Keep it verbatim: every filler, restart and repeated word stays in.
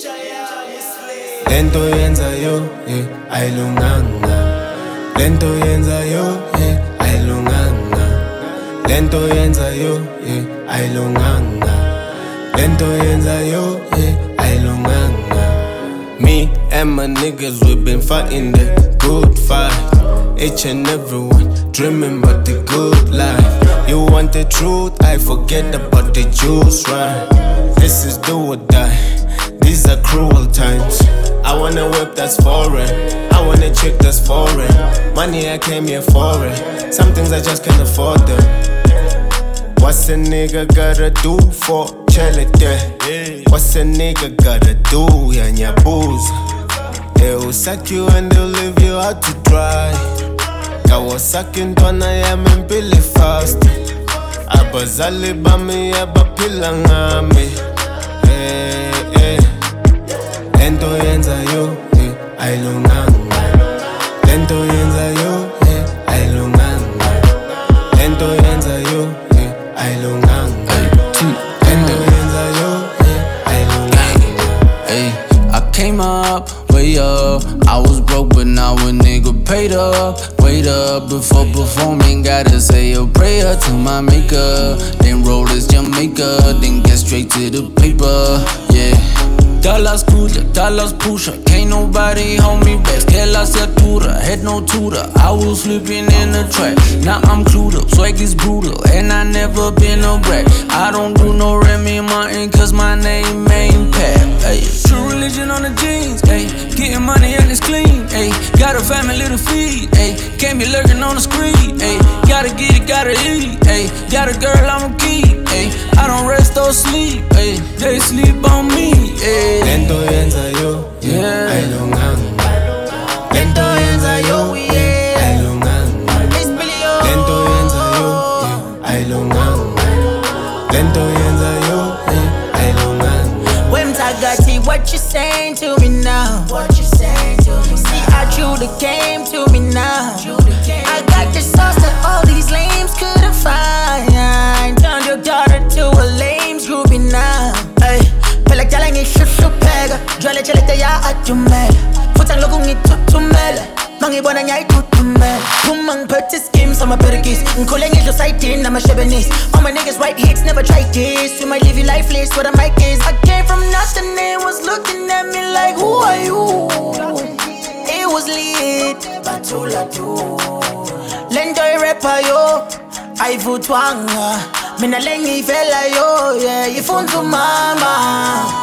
Lento yenza yo, yeah, ayilunganga. Lento yenza yo, yeah, ayilunganga. Lento yenza yo, yeah, ayilunganga. Lento yenza yo, yeah, ayilunganga. Me and my niggas, we been fighting the good fight. Each and every one dreaming about the good life. You want the truth, I forget about the juice, right? This is do or die, these are cruel times. I want a whip that's foreign, I want a chick that's foreign. Money I came here for it, some things I just can't afford them. What's a nigga gotta do for charity? What's a nigga gotta do, yeah, nyabuza? They will suck you and they'll leave you out to dry. Kawasaki ntwana yami mpili fast. Abazali bami abaphila ngami. Eh, eh. Lento yenza yo, eh, ayilunganga. Lento yenza yo, eh, ayilunganga. Lento yenza yo, eh, ayilunganga. Lento yenza yo, eh, ayilunganga. Ay, I came up, way up. I was broke, but now a nigga paid up. Wait up before performing, gotta say a prayer to my maker. Then roll this Jamaica, then get straight to the paper. Yeah. Dollars cooler, dollars pusher, can't nobody hold me back. Que la altura, had no tutor, I was flipping in the track. Now I'm clued up, swag is brutal, and I never been a brat. I don't do no Remy Martin, cause my name ain't Pat. Ay, true religion on the jeans, ay, getting money and it's clean, ay, got a family to feed, ay, can't be lurking on the screen, ay, gotta get it, gotta eat, ay, got a girl I'ma keep, ay, I don't rest or sleep, ay, they sleep on me, ay. Lento yenza yo, yeah, ayilunganga. Lento yenza yo, yeah, ayilunganga. Lento yenza yo, yeah, ayilunganga. Lento yenza yo, yeah, ayilunganga. Wemzagati, what you saying to me now? What you saying to me? See, I drew the game to me now. I got the sauce that all these lames couldn't find. Turned your daughter to a lame's groupie now. Ay, pela jala ngishushu pega, jwale chelete ya atumela. Futa loku ngitutumela, mangibona nyayitutumela. Puma ngiphethe schemes, I'm a better geese. Ngikhule ngidlo sayidini, I'm a Shebanese. All my niggas write hits, never try this. We might live you lifeless, what I might is. I came from nothing, they was looking at me like, who are you? It was lit, batula tu. Lendo rapper yo, aivutwanga. Mina lengi fella yo, yeah, ifunzu mama.